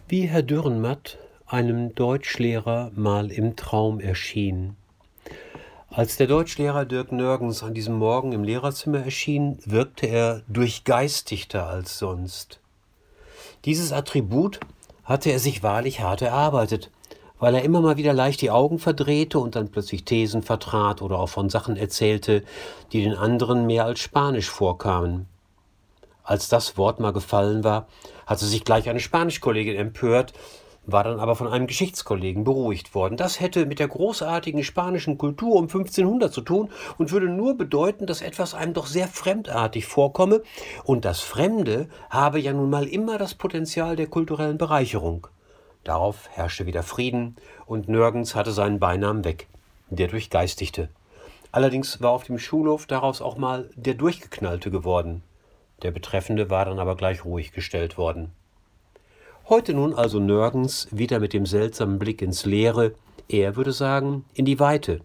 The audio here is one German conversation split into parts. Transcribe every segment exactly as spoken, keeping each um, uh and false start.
Wie Herr Dürrenmatt einem Deutschlehrer mal im Traum erschien. Als der Deutschlehrer Dirk Nörgens an diesem Morgen im Lehrerzimmer erschien, wirkte er durchgeistigter als sonst. Dieses Attribut hatte er sich wahrlich hart erarbeitet, weil er immer mal wieder leicht die Augen verdrehte und dann plötzlich Thesen vertrat oder auch von Sachen erzählte, die den anderen mehr als Spanisch vorkamen. Als das Wort mal gefallen war, hatte sich gleich eine Spanischkollegin empört, war dann aber von einem Geschichtskollegen beruhigt worden. Das hätte mit der großartigen spanischen Kultur um fünfzehnhundert zu tun und würde nur bedeuten, dass etwas einem doch sehr fremdartig vorkomme, und das Fremde habe ja nun mal immer das Potenzial der kulturellen Bereicherung. Darauf herrschte wieder Frieden, und Nörgens hatte seinen Beinamen weg, der Durchgeistigte. Allerdings war auf dem Schulhof daraus auch mal der Durchgeknallte geworden. Der Betreffende war dann aber gleich ruhig gestellt worden. Heute nun also Nörgens wieder mit dem seltsamen Blick ins Leere, er würde sagen, in die Weite.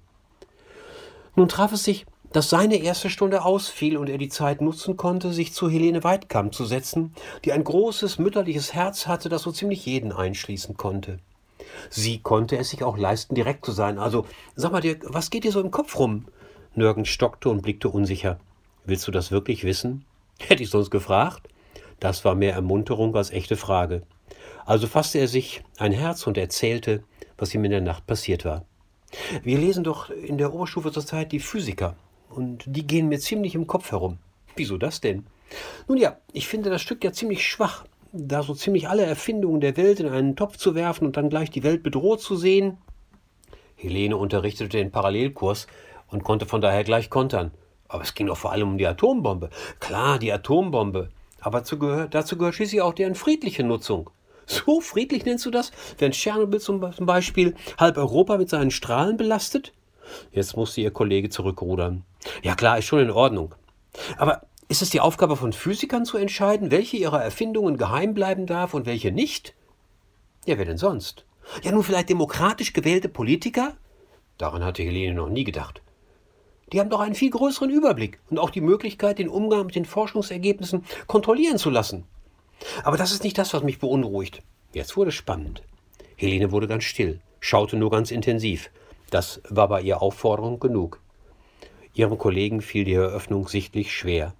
Nun traf es sich, dass seine erste Stunde ausfiel und er die Zeit nutzen konnte, sich zu Helene Weidkamp zu setzen, die ein großes mütterliches Herz hatte, das so ziemlich jeden einschließen konnte. Sie konnte es sich auch leisten, direkt zu sein. Also, sag mal, Dirk, was geht dir so im Kopf rum? Nörgens stockte und blickte unsicher. Willst du das wirklich wissen? Hätte ich sonst gefragt? Das war mehr Ermunterung als echte Frage. Also fasste er sich ein Herz und erzählte, was ihm in der Nacht passiert war. Wir lesen doch in der Oberstufe zurzeit die Physiker, und die gehen mir ziemlich im Kopf herum. Wieso das denn? Nun ja, ich finde das Stück ja ziemlich schwach, da so ziemlich alle Erfindungen der Welt in einen Topf zu werfen und dann gleich die Welt bedroht zu sehen. Helene unterrichtete den Parallelkurs und konnte von daher gleich kontern. Aber es ging doch vor allem um die Atombombe. Klar, die Atombombe. Aber zu gehör, dazu gehört schließlich auch deren friedliche Nutzung. So friedlich nennst du das, wenn Tschernobyl zum Beispiel halb Europa mit seinen Strahlen belastet? Jetzt musste ihr Kollege zurückrudern. Ja klar, ist schon in Ordnung. Aber ist es die Aufgabe von Physikern zu entscheiden, welche ihrer Erfindungen geheim bleiben darf und welche nicht? Ja, wer denn sonst? Ja, nun vielleicht demokratisch gewählte Politiker? Daran hatte Helene noch nie gedacht. Die haben doch einen viel größeren Überblick und auch die Möglichkeit, den Umgang mit den Forschungsergebnissen kontrollieren zu lassen. Aber das ist nicht das, was mich beunruhigt. Jetzt wurde es spannend. Helene wurde ganz still, schaute nur ganz intensiv. Das war bei ihr Aufforderung genug. Ihrem Kollegen fiel die Eröffnung sichtlich schwer.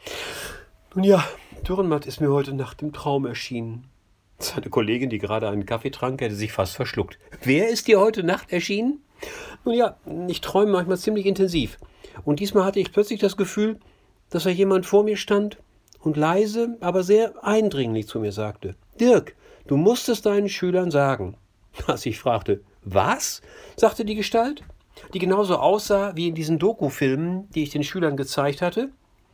Nun ja, Dürrenmatt ist mir heute Nacht im Traum erschienen. Seine Kollegin, die gerade einen Kaffee trank, hätte sich fast verschluckt. Wer ist dir heute Nacht erschienen? Nun ja, ich träume manchmal ziemlich intensiv. Und diesmal hatte ich plötzlich das Gefühl, dass da jemand vor mir stand und leise, aber sehr eindringlich zu mir sagte: Dirk, du musst es deinen Schülern sagen. Als ich fragte, was? Sagte die Gestalt, die genauso aussah wie in diesen Doku-Filmen, die ich den Schülern gezeigt hatte.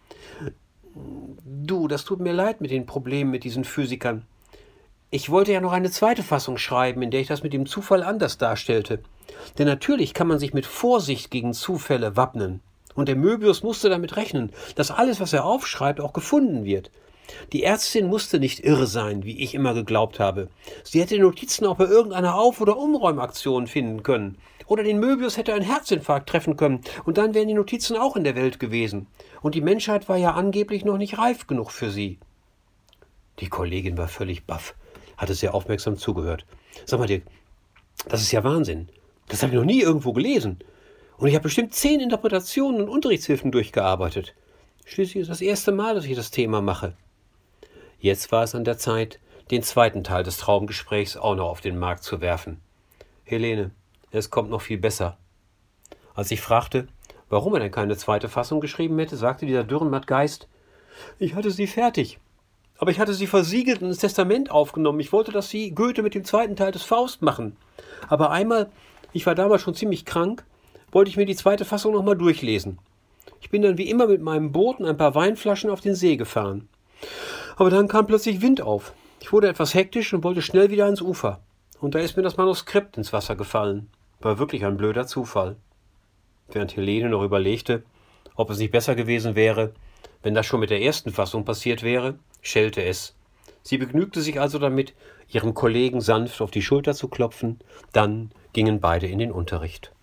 Du, das tut mir leid mit den Problemen mit diesen Physikern. Ich wollte ja noch eine zweite Fassung schreiben, in der ich das mit dem Zufall anders darstellte. Denn natürlich kann man sich mit Vorsicht gegen Zufälle wappnen. Und der Möbius musste damit rechnen, dass alles, was er aufschreibt, auch gefunden wird. Die Ärztin musste nicht irre sein, wie ich immer geglaubt habe. Sie hätte die Notizen auch bei irgendeiner Auf- oder Umräumaktion finden können. Oder den Möbius hätte ein Herzinfarkt treffen können, und dann wären die Notizen auch in der Welt gewesen. Und die Menschheit war ja angeblich noch nicht reif genug für sie. Die Kollegin war völlig baff, hatte sehr aufmerksam zugehört. Sag mal, Dirk, das ist ja Wahnsinn. Das habe ich noch nie irgendwo gelesen. Und ich habe bestimmt zehn Interpretationen und Unterrichtshilfen durchgearbeitet. Schließlich ist das erste Mal, dass ich das Thema mache. Jetzt war es an der Zeit, den zweiten Teil des Traumgesprächs auch noch auf den Markt zu werfen. Helene, es kommt noch viel besser. Als ich fragte, warum er denn keine zweite Fassung geschrieben hätte, sagte dieser Dürrenmatt-Geist: Ich hatte sie fertig. Aber ich hatte sie versiegelt und ins Testament aufgenommen. Ich wollte, dass sie Goethe mit dem zweiten Teil des Faust machen. Aber einmal, ich war damals schon ziemlich krank, wollte ich mir die zweite Fassung nochmal durchlesen. Ich bin dann wie immer mit meinem Boot und ein paar Weinflaschen auf den See gefahren. Aber dann kam plötzlich Wind auf. Ich wurde etwas hektisch und wollte schnell wieder ans Ufer. Und da ist mir das Manuskript ins Wasser gefallen. War wirklich ein blöder Zufall. Während Helene noch überlegte, ob es nicht besser gewesen wäre, wenn das schon mit der ersten Fassung passiert wäre, schellte es. Sie begnügte sich also damit, ihrem Kollegen sanft auf die Schulter zu klopfen. Dann gingen beide in den Unterricht.